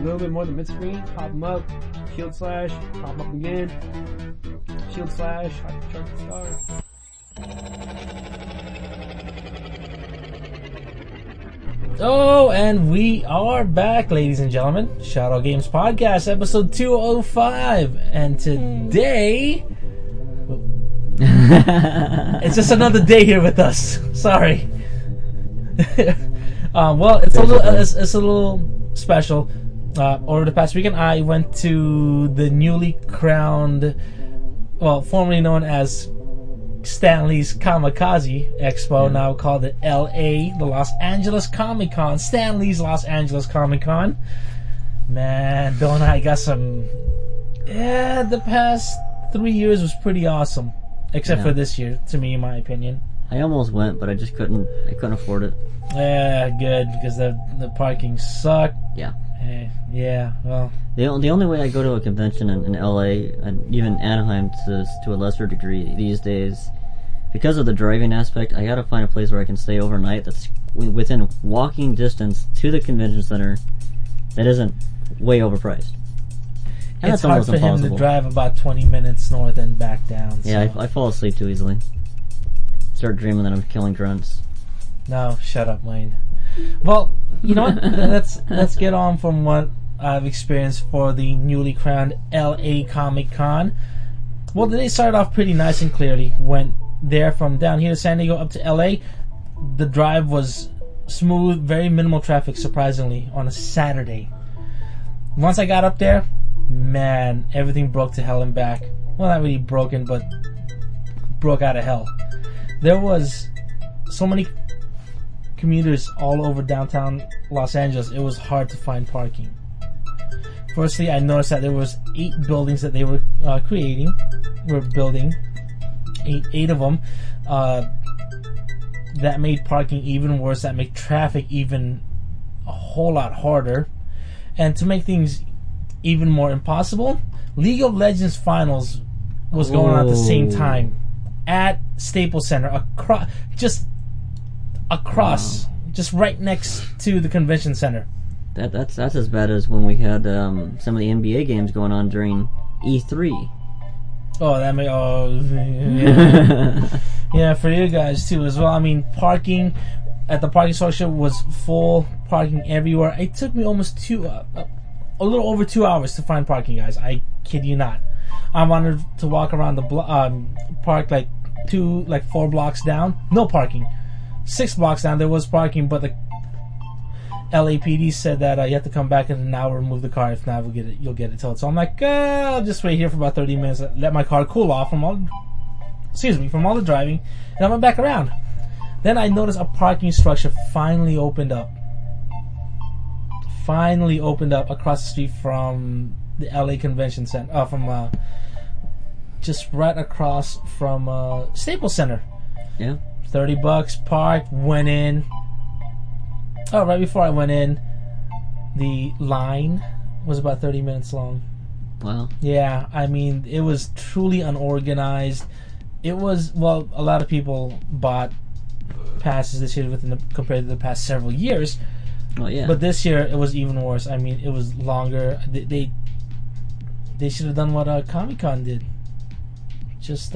little bit more than mid-screen, pop them up, shield slash, pop up again, shield slash, charge the star. Oh, and we are back, ladies and gentlemen. Shadow Games Podcast, episode 205. And today... it's just another day here with us. Sorry. Well, it's a little special. Over the past weekend, I went to the newly crowned, well, formerly known as Stanley's Kamikaze Expo, now called the LA, the Los Angeles Comic Con. Stanley's Los Angeles Comic Con. Man, don't I got some... Yeah, the past 3 years was pretty awesome. Except for this year, to me, in my opinion. I almost went, but I just couldn't afford it. Yeah, good, because the parking sucked. Yeah. Yeah, well... The only way I go to a convention in LA, and even Anaheim to a lesser degree these days, because of the driving aspect, I gotta find a place where I can stay overnight that's within walking distance to the convention center that isn't way overpriced. And it's hard for him to drive about 20 minutes north and back down. So. Yeah, I fall asleep too easily. Start dreaming that I'm killing grunts. No, shut up, Wayne. Well, you know what? let's get on from what I've experienced for the newly crowned LA Comic Con. Well, the day started off pretty nice and clearly. Went there from down here to San Diego up to LA. The drive was smooth, very minimal traffic, surprisingly, on a Saturday. Once I got up there, man, everything broke to hell and back. Well, not really broken, but broke out of hell. There was so many commuters all over downtown Los Angeles, it was hard to find parking. Firstly, I noticed that there was 8 buildings that they were building, eight of them. That made parking even worse. That made traffic even a whole lot harder. And to make things even more impossible, League of Legends Finals was going on at the same time at Staples Center, just right next to the convention center. That's as bad as when we had some of the NBA games going on during E3. Oh, yeah, for you guys too as well. I mean, parking at the parking structure was full, parking everywhere. It took me almost a little over 2 hours to find parking, guys. I kid you not. I wanted to walk around the park like 4 blocks down, no parking. 6 blocks down there was parking, but the LAPD said that you have to come back in an hour and move the car. If not, you'll get it towed. So I'm like, I'll just wait here for about 30 minutes, let my car cool off from all the driving, and I went back around. Then I noticed a parking structure finally opened up across the street from the LA Convention Center, from just right across from Staples Center. Yeah. $30 parked, went in. Oh, right before I went in, the line was about 30 minutes long. Wow. Yeah, I mean, it was truly unorganized. It was, well, a lot of people bought passes this year compared to the past several years. Oh, yeah. But this year, it was even worse. I mean, it was longer. They should have done what Comic-Con did. Just,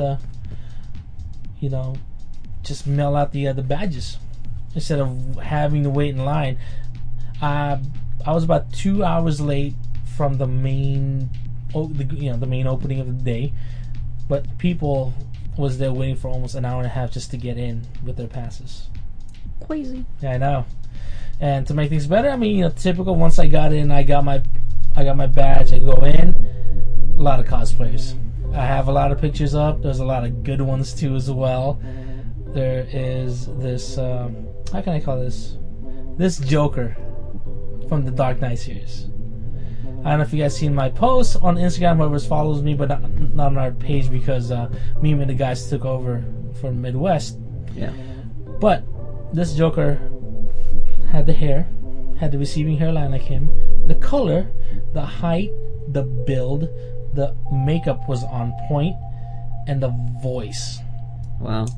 just mail out the badges instead of having to wait in line. I was about 2 hours late from the main opening of the day, but people was there waiting for almost an hour and a half just to get in with their passes. Crazy. Yeah, I know. And to make things better, I mean, typical. Once I got in, I got my badge. I go in. A lot of cosplayers. I have a lot of pictures up. There's a lot of good ones too as well. There is this. How can I call this? This Joker from the Dark Knight series. I don't know if you guys seen my posts on Instagram. Whoever follows me, but not on our page because me and the guys took over from Midwest. Yeah. But this Joker had the hair, had the receding hairline like him. The color, the height, the build, the makeup was on point, and the voice. Wow.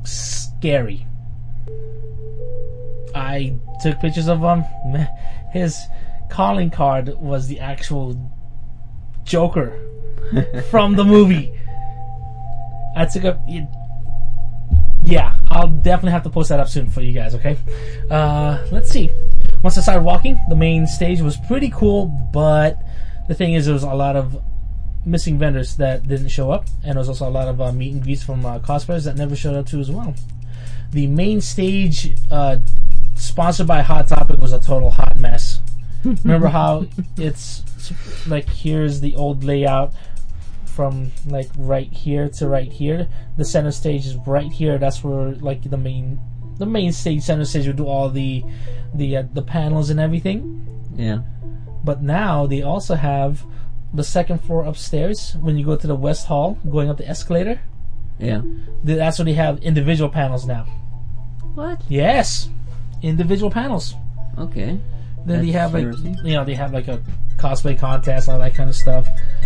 Scary. I took pictures of him. His calling card was the actual Joker from the movie. I took a... Yeah, I'll definitely have to post that up soon for you guys, okay? Let's see. Once I started walking, the main stage was pretty cool, but the thing is, there was a lot of missing vendors that didn't show up, and there was also a lot of meet and greets from cosplayers that never showed up too as well. The main stage, sponsored by Hot Topic, was a total hot mess. Remember how it's like, here's the old layout from like right here to right here. The center stage is right here. That's where like the main stage, center stage, would do all the panels and everything. Yeah. But now they also have the second floor upstairs. When you go to the West Hall, going up the escalator, Yeah. that's where they have individual panels now. What? Yes, individual panels. Okay. Then they That's have like interesting. they have like a cosplay contest, all that kind of stuff.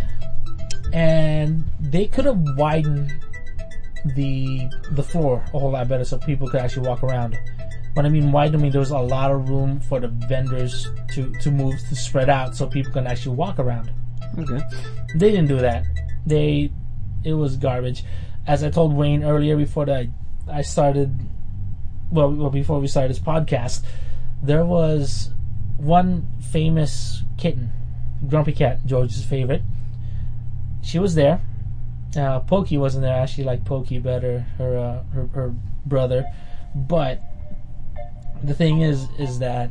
And they could have widened the floor a whole lot better so people could actually walk around. When I mean wide, I mean there was a lot of room for the vendors to move, to spread out, so people can actually walk around. Okay. They didn't do that. It was garbage. As I told Wayne earlier, before I started, well, before we started this podcast, there was one famous kitten, Grumpy Cat, George's favorite. She was there. Pokey wasn't there. I actually like Pokey better, her brother. But the thing is that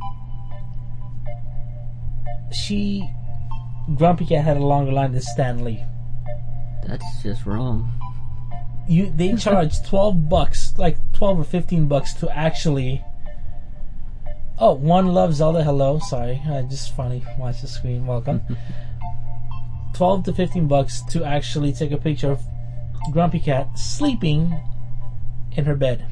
Grumpy Cat had a longer line than Stan Lee. That's just wrong. They charged $12, like $12 or $15 to actually. Oh, One Love Zelda, hello. Sorry, just funny. Watch the screen. Welcome. $12 to $15 to actually take a picture of Grumpy Cat sleeping in her bed.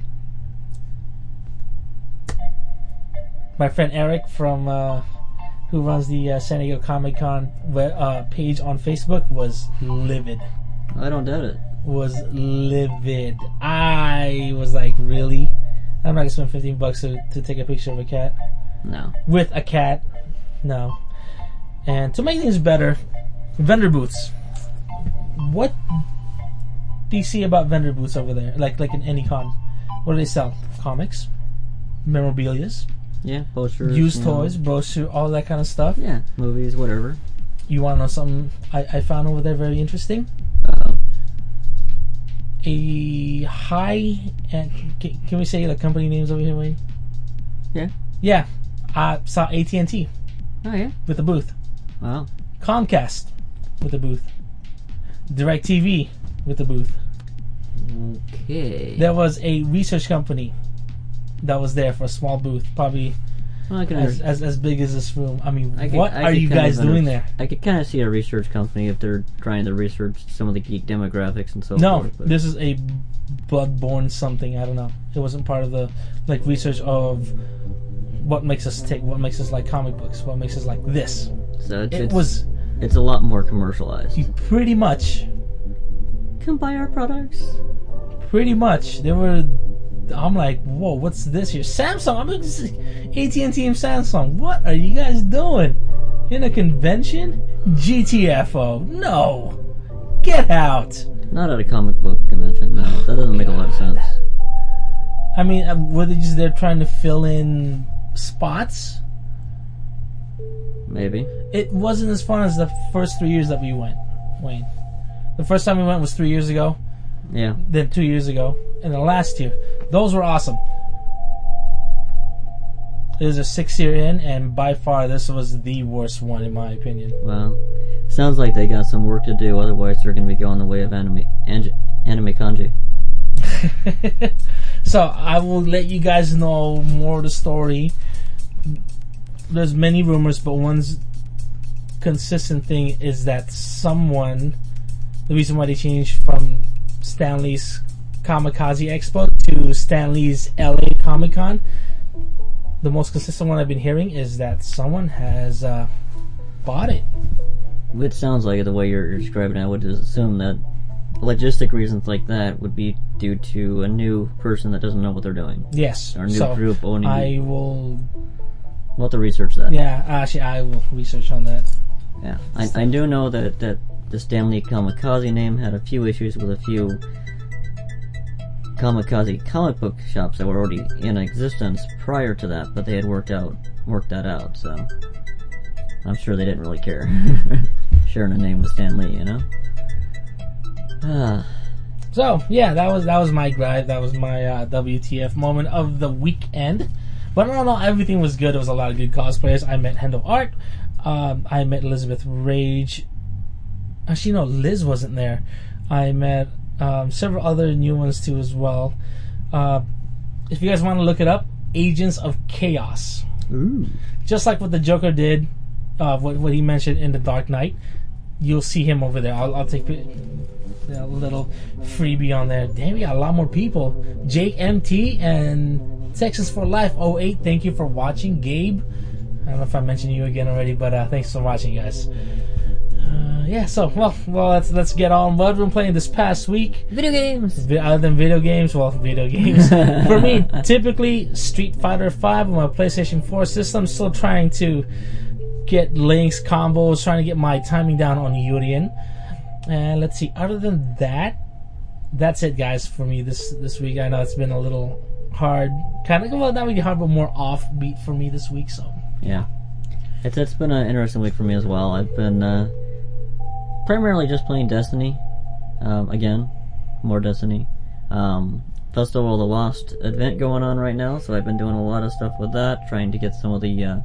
My friend Eric from who runs the San Diego Comic Con page on Facebook was livid. I don't doubt it. Was livid. I was like, really? I'm not gonna spend $15 to take a picture of a cat. No. With a cat. No. And to make things better, vendor booths. What do you see about vendor booths over there? Like in any con? What do they sell? Comics? Memorabilias? Yeah, posters. Used toys, brochure, all that kind of stuff. Yeah, movies, whatever. You want to know something I found over there very interesting? Uh-oh. A high... Can we say the company names over here, Wayne? Yeah. Yeah. I saw AT&T Oh, yeah? with a booth. Wow. Comcast with a booth. DirecTV with a booth. Okay. There was a research company that was there for a small booth, probably Well, I can as big as this room. I mean, I could- what I are could you kind guys of doing there? I could kind of see a research company if they're trying to research some of the geek demographics and so No, forth. but- this is a Bloodborne something. I don't know. It wasn't part of the research of what makes us tick, what makes us like comic books, what makes us like this. So It's it's a lot more commercialized. pretty much. Come buy our products. Pretty much. I'm like, whoa, what's this here? Samsung. I'm like, AT&T and Samsung. What are you guys doing in a convention? GTFO. No. Get out. Not at a comic book convention. No, that doesn't make a lot of sense. I mean, were they just there trying to fill in spots? Maybe. It wasn't as fun as the first 3 years that we went, Wayne. The first time we went was 3 years ago, Yeah. then 2 years ago, and then last year. Those were awesome. It was a 6 year in, and by far this was the worst one in my opinion. Well, sounds like they got some work to do. Otherwise, they're going to be going the way of anime kanji. So I will let you guys know more of the story. There's many rumors, but one's consistent thing is that the reason why they changed from Stan Lee's Kamikaze Expo to Stan Lee's LA Comic Con, the most consistent one I've been hearing is that someone has bought it. It sounds like it the way you're describing it. I would just assume that logistic reasons like that would be due to a new person that doesn't know what they're doing. Yes. Or a new So group owning I it. will We'll have to research that. Yeah, actually, I will research on that. Yeah, I do know that the Stan Lee Kamikaze name had a few issues with a few Kamikaze comic book shops that were already in existence prior to that, but they had worked that out, so I'm sure they didn't really care. Sharing a name with Stan Lee, you know? So, yeah, that was my gripe. That was my WTF moment of the weekend. But all in all, everything was good. There was a lot of good cosplayers. I met Hendo Art. I met Elizabeth Rage. Actually, no, Liz wasn't there. I met several other new ones too as well. If you guys want to look it up, Agents of Chaos. Ooh. Just like what the Joker did, what he mentioned in The Dark Knight, you'll see him over there. I'll take a little freebie on there. Damn, we got a lot more people. Jake MT and Texas for Life 08. Thank you for watching. Gabe, I don't know if I mentioned you again already, but thanks for watching, guys. Yeah, so well, let's get on. What have we been playing this past week? Video games. Other than video games, video games. For me, typically Street Fighter 5 on my PlayStation 4 system. Still trying to get links, combos, trying to get my timing down on Urien. And let's see. Other than that, that's it, guys, for me this week. I know it's been a little hard, kind of not really hard, but more offbeat for me this week. So yeah, it's been an interesting week for me as well. I've been primarily just playing Destiny. Again, more Destiny. Festival of the Lost event going on right now, so I've been doing a lot of stuff with that, trying to get some of the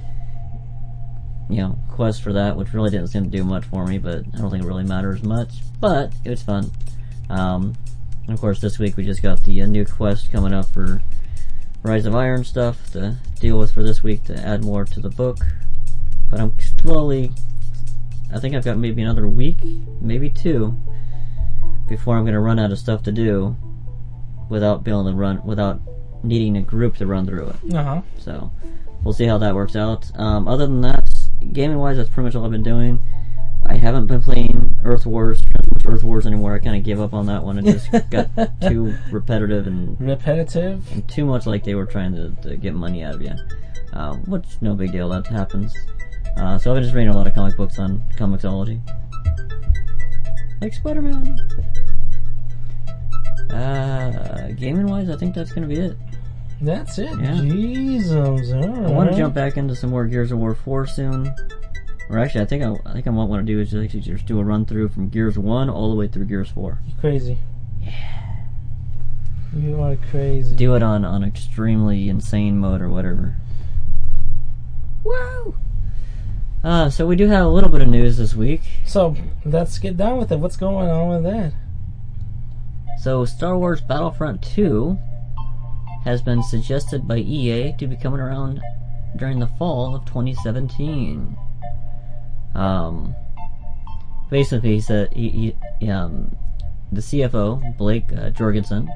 quests for that, which really didn't seem to do much for me, but I don't think it really matters much. But it was fun. And of course, this week we just got the new quest coming up for Rise of Iron stuff to deal with for this week to add more to the book. But I'm slowly, I think I've got maybe another week, maybe 2, before I'm going to run out of stuff to do without needing a group to run through it. So we'll see how that works out. Other than that, gaming wise, that's pretty much all I've been doing. I haven't been playing Earth Wars anymore. I kind of gave up on that one. It just got too repetitive and too much like they were trying to get money out of you. Which, no big deal, that happens. So I've been just reading a lot of comic books on Comixology. Like Spider-Man. Gaming wise, I think that's going to be it. That's it. Yeah. Jesus. All right. I want to jump back into some more Gears of War 4 soon. Or actually, I think I might want to do is just do a run through from Gears 1 all the way through Gears 4. You're crazy. Yeah. You are crazy. Do it on extremely insane mode or whatever. Woo! So we do have a little bit of news this week. So let's get down with it. What's going on with that? So Star Wars Battlefront 2 has been suggested by EA to be coming around during the fall of 2017. Basically, he said the CFO Blake Jorgensen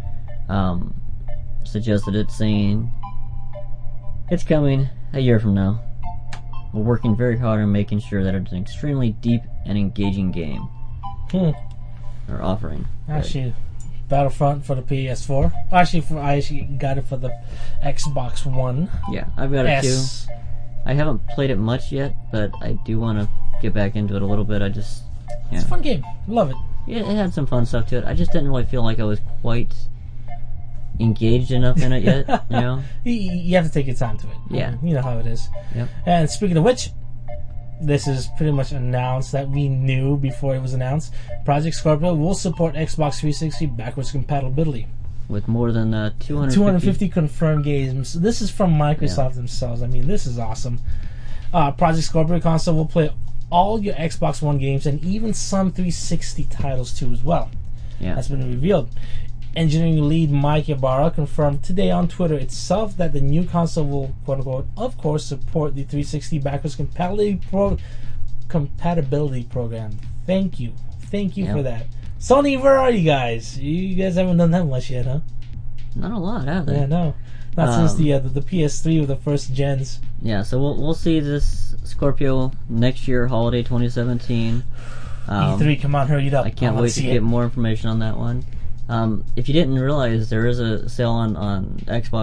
suggested it, saying it's coming a year from now. We're working very hard on making sure that it's an extremely deep and engaging game. Or offering. Actually, Battlefront for the PS4. I actually got it for the Xbox One. Yeah, I've got it too. I haven't played it much yet, but I do want to get back into it a little bit. It's a fun game. Love it. Yeah, it had some fun stuff to it. I just didn't really feel like I was quite engaged enough in it yet, you know? You have to take your time to it. Yeah. You know how it is. Yep. And speaking of which, this is pretty much announced that we knew before it was announced. Project Scorpio will support Xbox 360 backwards compatibility. With more than 250 confirmed games. This is from Microsoft themselves. I mean, this is awesome. Project Scorpio console will play all your Xbox One games and even some 360 titles too as well. Yeah. That's been revealed. Engineering lead Mike Ybarra confirmed today on Twitter itself that the new console will, quote unquote, of course, support the 360 backwards compatibility program. Thank you for that. Sony, where are you guys? You guys haven't done that much yet, huh? Not a lot, have they? Yeah, no. Not since the PS3 of the first gens. Yeah, so we'll see this Scorpio next year, holiday 2017. E3, come on, hurry it up. I can't wait to get more information on that one. If you didn't realize, there is a sale on Xbox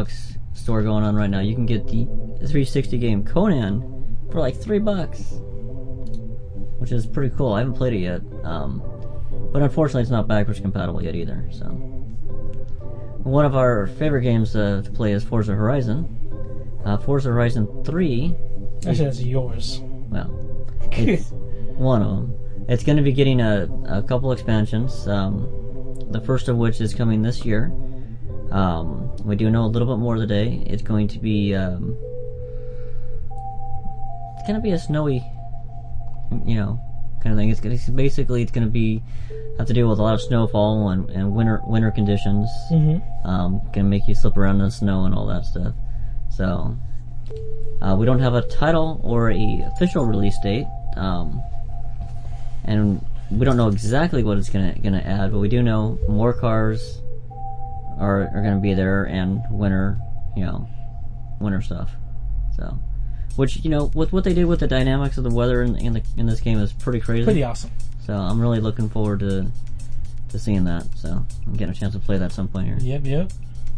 store going on right now. You can get the 360 game Conan for like $3, which is pretty cool. I haven't played it yet, but unfortunately, it's not backwards compatible yet either. So, one of our favorite games to play is Forza Horizon. Forza Horizon 3. Actually, that's yours. Well, it's one of them. It's going to be getting a couple expansions. The first of which is coming this year. We do know a little bit more today. It's going to be a snowy, kind of thing. It's going to be have to deal with a lot of snowfall and winter conditions. Mm-hmm. Gonna make you slip around in the snow and all that stuff. So we don't have a title or a official release date, and we don't know exactly what it's gonna add, but we do know more cars are gonna be there and winter stuff. So, which with what they did with the dynamics of the weather in this game is pretty crazy. Pretty awesome. So I'm really looking forward to seeing that. So I'm getting a chance to play that at some point here. Yep.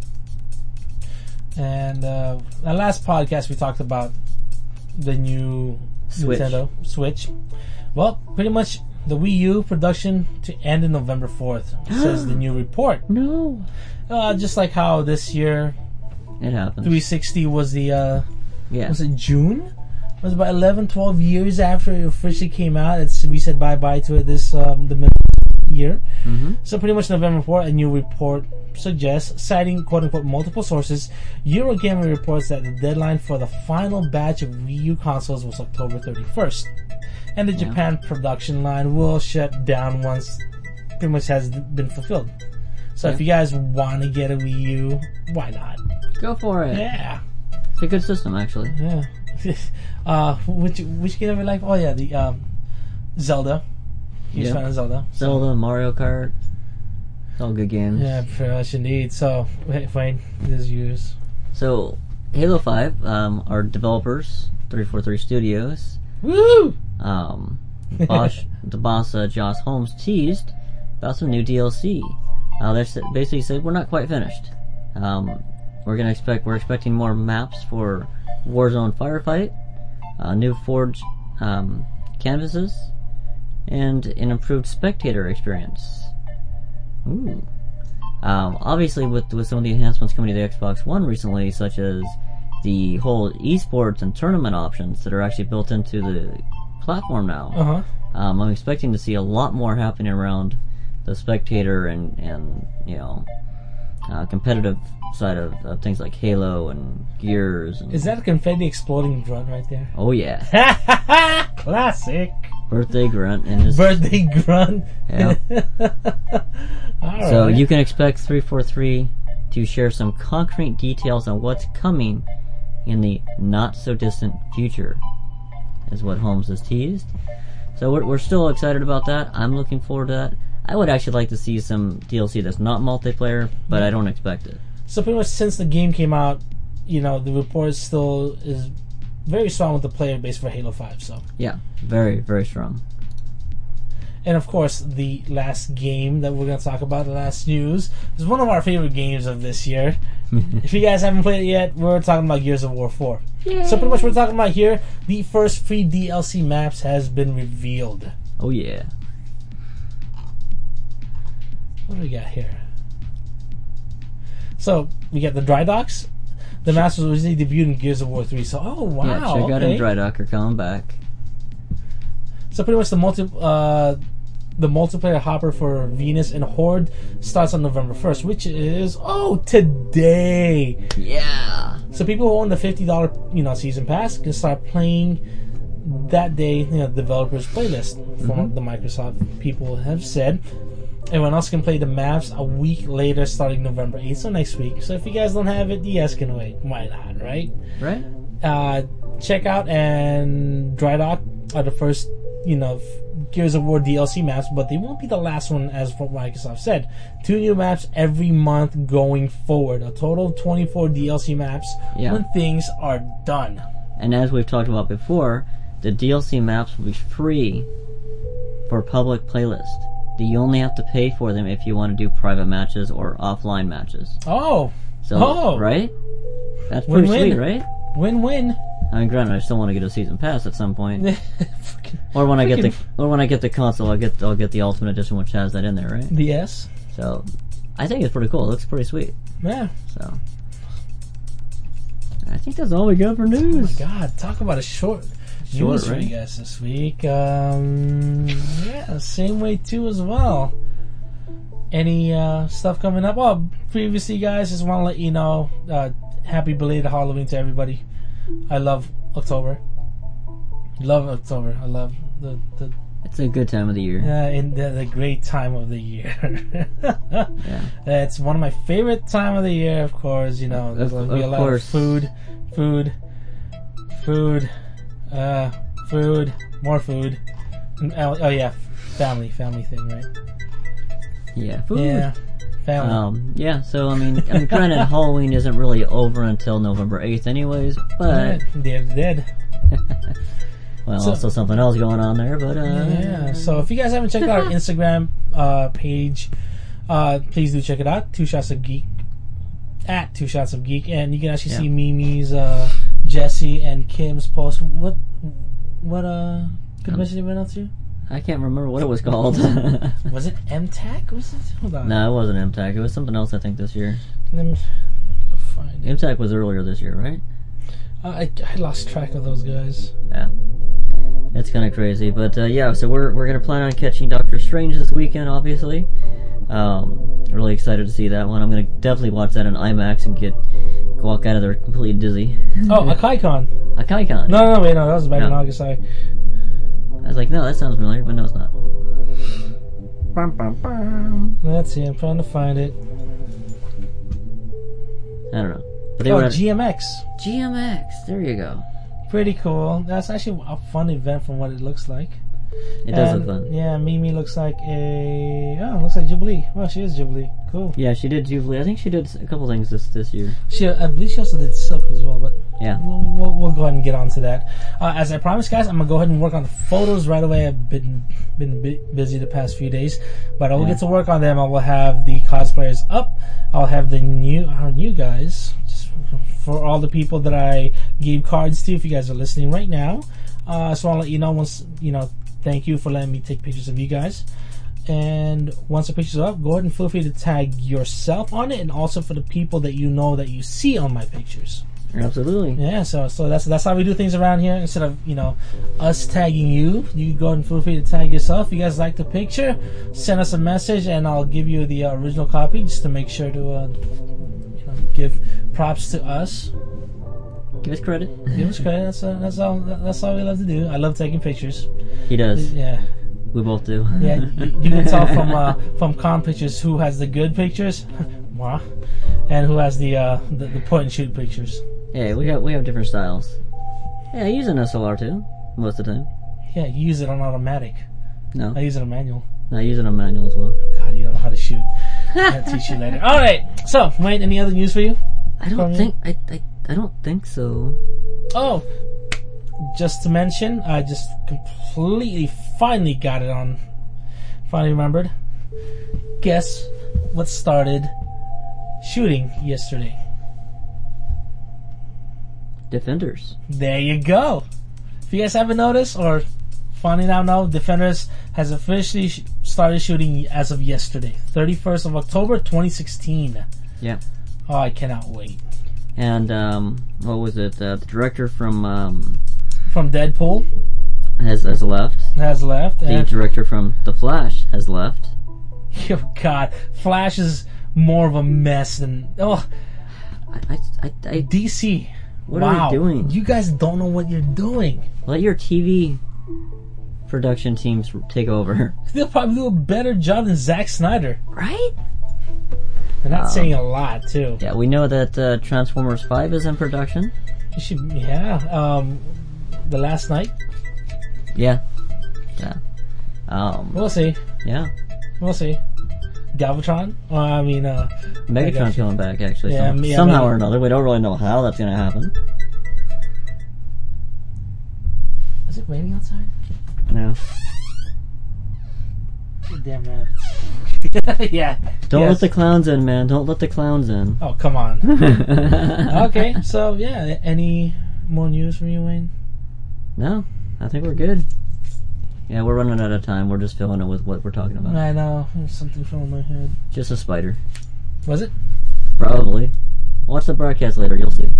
And the last podcast we talked about the new Switch. Nintendo Switch. Well, pretty much the Wii U production to end in November 4th, says the new report. No. Just like how this year It happens. 360 was the Yeah. was it June? It was about 11, 12 years after it officially came out. We said bye-bye to it this the middle year. Mm-hmm. So pretty much November 4th, a new report suggests, citing quote-unquote multiple sources, Eurogamer reports that the deadline for the final batch of Wii U consoles was October 31st. And the Japan production line will shut down once pretty much has been fulfilled. So if you guys want to get a Wii U, why not? Go for it. Yeah. It's a good system, actually. Yeah. Which game have we like? Oh yeah, the Zelda. Huge fan of Zelda. Zelda, Mario Kart. It's all good games. Yeah, pretty much indeed. So, fine. This is yours. So, Halo 5, our developers, 343 Studios, Woo! the boss, Josh Holmes, teased about some new DLC. They basically said, we're not quite finished. We're expecting more maps for Warzone Firefight, new Forge canvases, and an improved spectator experience. Ooh. Obviously, with some of the enhancements coming to the Xbox One recently, such as the whole esports and tournament options that are actually built into the platform now, I'm expecting to see a lot more happening around the spectator and competitive side of things like Halo and Gears. And Is that a confetti exploding grunt right there? oh yeah, Classic. birthday grunt and his Birthday grunt. Yeah. All So right. you can expect 343 to share some concrete details on what's coming in the not-so-distant future, is what Holmes has teased. So we're still excited about that. I'm looking forward to that. I would actually like to see some DLC that's not multiplayer, but I don't expect it. So pretty much since the game came out, the report still is very strong with the player base for Halo 5. So, Yeah, very, very strong. and of course, the last game that we're going to talk about, the last news, is one of our favorite games of this year. If you guys haven't played it yet, we're talking about Gears of War 4. Yay. So pretty much we're talking about here, the first free DLC maps has been revealed. Oh yeah. What do we got here? So, we got the Dry Docks. The maps was originally debuted in Gears of War 3. So, oh wow, Yeah, check out okay. and Dry Dock are coming back. So pretty much the multiplayer hopper for Venus and Horde starts on November 1st, which is today. Yeah. So people who own the $50 season pass can start playing that day. Developers playlist from the Microsoft people have said. Everyone else can play the maps a week later, starting November 8th, so next week. So if you guys don't have it, you guys can wait. Why not, right? Right. Check out and Dry Dock are the first, Gears of War DLC maps, but they won't be the last one, as what Microsoft said. 2 new maps every month going forward. A total of 24 DLC maps when things are done. And as we've talked about before, the DLC maps will be free for public playlist. You only have to pay for them if you want to do private matches or offline matches. Oh. So, right? That's pretty Win-win. sweet, right? Win-win. I mean, granted, I still want to get a season pass at some point, Freaking- or when I get freaking- the console, I'll get the Ultimate Edition, which has that in there, right? The S. So, I think it's pretty cool. It looks pretty sweet. Yeah. So, I think that's all we got for Oh my news. God! Talk about a short news for right? you guys this week. Yeah, same way too as well. Any stuff coming up? Oh, previously, guys, just want to let you know, happy belated Halloween to everybody. I love October. Love October. I love the It's a good time of the year. in the great time of the year. Yeah. It's one of my favorite time of the year, of course. You know, there's going to be a lot of food, more food. And, oh yeah, family thing, right? Yeah. Food. Yeah, family. Yeah. So I mean, granted, Halloween isn't really over until November 8th, anyways. But They're dead. well, So- also something else going on there. But Yeah. So if you guys haven't checked out our Instagram page, please do check it out. 2 Shots of Geek at 2 Shots of Geek, and you can actually see Mimi's, Jesse, and Kim's post. What convention you went out to? I can't remember what it was called. Was it MTAC? Was it? Hold on. No, it wasn't MTAC. It was something else. I think this year. Let me go find it. MTAC was earlier this year, right? I lost track of those guys. Yeah. It's kind of crazy, but yeah. So we're gonna plan on catching Doctor Strange this weekend, obviously. Really excited to see that one. I'm gonna definitely watch that in IMAX and walk out of there completely dizzy. Oh, a KaiCon. A KaiCon. No, wait, no, that was back in No. August. Sorry. I was like, no, that sounds familiar, but no, it's not. Let's see. I'm trying to find it. I don't know. But they Oh, were at GMX. GMX. There you go. Pretty cool. That's actually a fun event from what it looks like. It does And, look fun. Yeah, Mimi looks like looks like Jubilee. Well, she is Jubilee. Cool. Yeah, she did Jubilee. I think she did a couple things this year. I believe she also did Silk as well, but Yeah. we'll go ahead and get on to that. As I promised, guys, I'm gonna go ahead and work on the photos right away. I've been busy the past few days, but I will get to work on them. I will have the cosplayers up. I'll have our new guys, just for all the people that I gave cards to. If you guys are listening right now, so I'll let you know once Thank you for letting me take pictures of you guys. And once the picture's up, go ahead and feel free to tag yourself on it, and also for the people that you know that you see on my pictures. Absolutely. Yeah, so that's how we do things around here. Instead of us tagging you, you go ahead and feel free to tag yourself. If you guys like the picture, send us a message, and I'll give you the original copy just to make sure to give props to us. Give us credit. Give us credit. That's all we love to do. I love taking pictures. He does. Yeah. We both do. Yeah, you can tell from con pictures who has the good pictures, moi, and who has the point and shoot pictures. Yeah, we have different styles. Yeah, I use an SLR too, most of the time. Yeah, you use it on automatic. No, I use it on manual. I use it on manual as well. God, you don't know how to shoot. I'll teach you later. All right. So, Wayne, any other news for you? I don't think so. Oh, just to mention, I just completely finally got it on. Finally remembered. Guess what started shooting yesterday? Defenders. There you go. If you guys haven't noticed or finally now know, Defenders has officially started shooting as of yesterday, 31st of October, 2016. Yeah. Oh, I cannot wait. And what was it? The director from Deadpool has left. has left. The And, director from The Flash has left. oh God, Flash is more of a mess than DC. What Wow. are we doing? You guys don't know what you're doing. Let your TV production teams take over. They'll probably do a better job than Zack Snyder. Right? They're not saying a lot, too. Yeah, we know that Transformers 5 is in production. You should, the last night. Yeah. Yeah. We'll see. Yeah. We'll see. Galvatron? Megatron's coming back, actually. Yeah, somehow or another. We don't really know how that's going to happen. Is it raining outside? No. Damn man. Yeah. Don't let the clowns in, man. Don't let the clowns in. Oh, come on. Okay, so yeah, any more news from you, Wayne? No, I think we're good. Yeah, we're running out of time. We're just filling it with what we're talking about. I know. There's something filling my head. Just a spider. Was it? Probably. Watch the broadcast later. You'll see.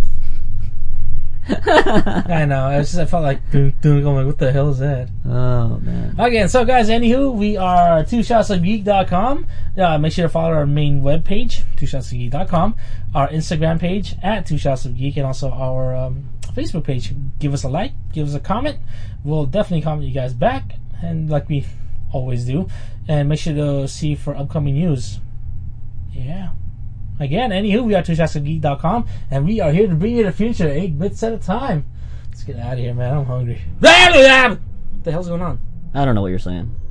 I know. I felt like I'm like, what the hell is that? Oh man. Okay, so guys, anywho, we are twoshotsofgeek.com. Make sure to follow our main webpage, twoshotsofgeek.com, our Instagram page at twoshotsofgeek, and also our Facebook page. Give us a like, give us a comment. We'll definitely comment you guys back, and like we always do. And make sure to see for upcoming news. Yeah. Again, anywho, we are twoshotsofgeek.com, and we are here to bring you the future 8 bits at a time. Let's get out of here, man. I'm hungry. What the hell's going on? I don't know what you're saying.